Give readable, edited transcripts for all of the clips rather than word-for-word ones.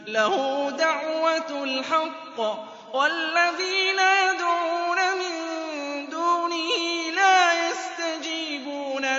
لَهُ دَعْوَةُ الْحَقِّ ۖ وَالَّذِينَ يَدْعُونَ مِن دُونِهِ لَا يَسْتَجِيبُونَ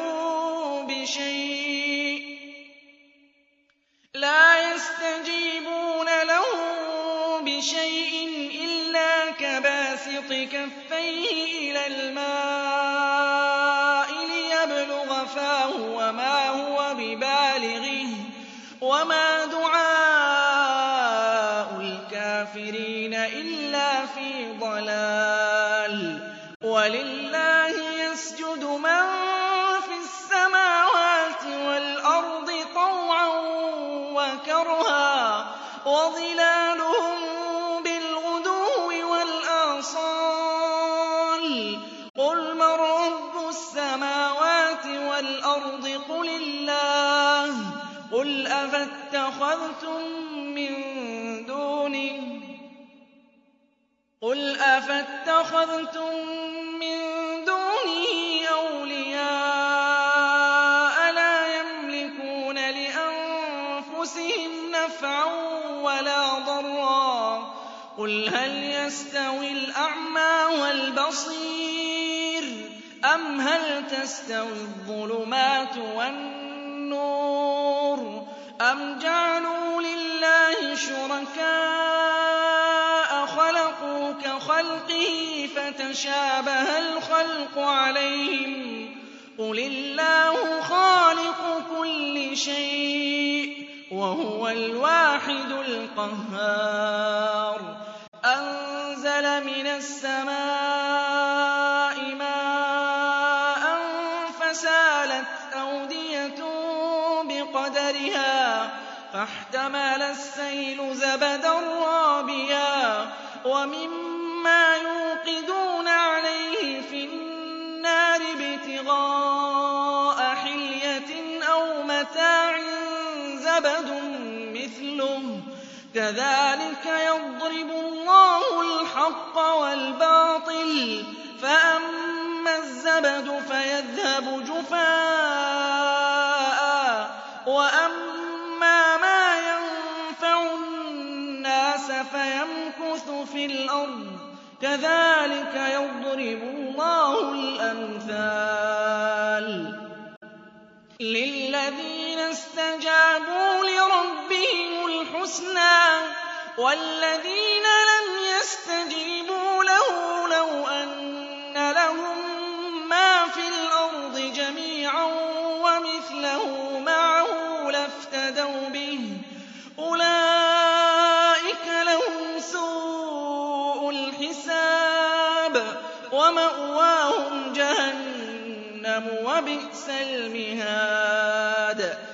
لَهُ بِشَيْءٍ إِلَّا كَبَاسِطِ كَفَّيْهِ إِلَى الْمَاءِ لِيَبْلُغَ فَاهُ وَمَا هُوَ بِبَالِغِهِ ۚ وَمَا دُعَاءُ الْكَافِرِينَ إِلَّا فِي ضَلَالٍ وَلِلَّهِ يَسْجُدُ مَن فِي السَّمَاوَاتِ وَالْأَرْضِ طَوْعًا وَكَرْهًا وَظِلَالُهُم بِالْغُدُوِّ وَالْآصَالِ ۖ قُلْ مَن رَّبُّ السَّمَاوَاتِ وَالْأَرْضِ قُلِ اللَّهُ ۚ قُلْ أَفَاتَّخَذْتُم مِّن دُونِهِ أَوْلِيَاءَ لَا يَمْلِكُونَ لِأَنفُسِهِمْ نَفْعًا وَلَا ضَرًّا ۚ قُلْ هَلْ يَسْتَوِي الْأَعْمَىٰ وَالْبَصِيرُ أَمْ هَلْ تَسْتَوِي الظُّلُمَاتُ وَالنُّورُ أَمْ جَعَلُوا لِلَّهِ شُرَكَاءَ خَلَقُوا كَخَلْقِهِ فَتَشَابَهَ الْخَلْقُ عَلَيْهِمْ ۚ قُلِ اللَّهُ خَالِقُ كُلِّ شَيْءٍ ۖ وَهُوَ الْوَاحِدُ الْقَهَّارُ أَنزَلَ مِنَ السَّمَاءِ مَاءً فَسَالَتْ أَوْدِيَةٌ بِقَدَرِهَا فَاحْتَمَلَ السَّيْلُ زَبَدًا رَّابِيًا وَمِمَّا يُوقِدُونَ عَلَيْهِ فِي النَّارِ ابْتِغَاءَ حِلْيَةٍ أَوْ مَتَاعٍ زَبَدٌ مِّثْلُهُ ۚ كَذَٰلِكَ يَضْرِبُ اللَّهُ الْحَقَّ وَالْبَاطِلَ ۚ فَأَمَّا الزَّبَدُ فَيَذْهَبُ جُفَاءً ۖ وَأَمَّا مَا يَنفَعُ النَّاسَ فَيَمْكُثُ فِي الْأَرْضِ ۚ كَذَٰلِكَ يَضْرِبُ اللَّهُ الْأَمْثَالَ لِلَّذِينَ اسْتَجَابُوا لِرَبِّهِمُ الْحُسْنَىٰ ۚ وَالَّذِينَ لَمْ يَسْتَجِيبُوا لَهُ لَوْ أَنَّ لَهُم مَّا فِي الْأَرْضِ جَمِيعًا وَمِثْلَهُ مَعَهُ لَافْتَدَوْا بِهِ ۚ أُولَٰئِكَ لَهُمْ سُوءُ الْحِسَابِ وَمَأْوَاهُمْ جَهَنَّمُ ۖ وَبِئْسَ الْمِهَادُ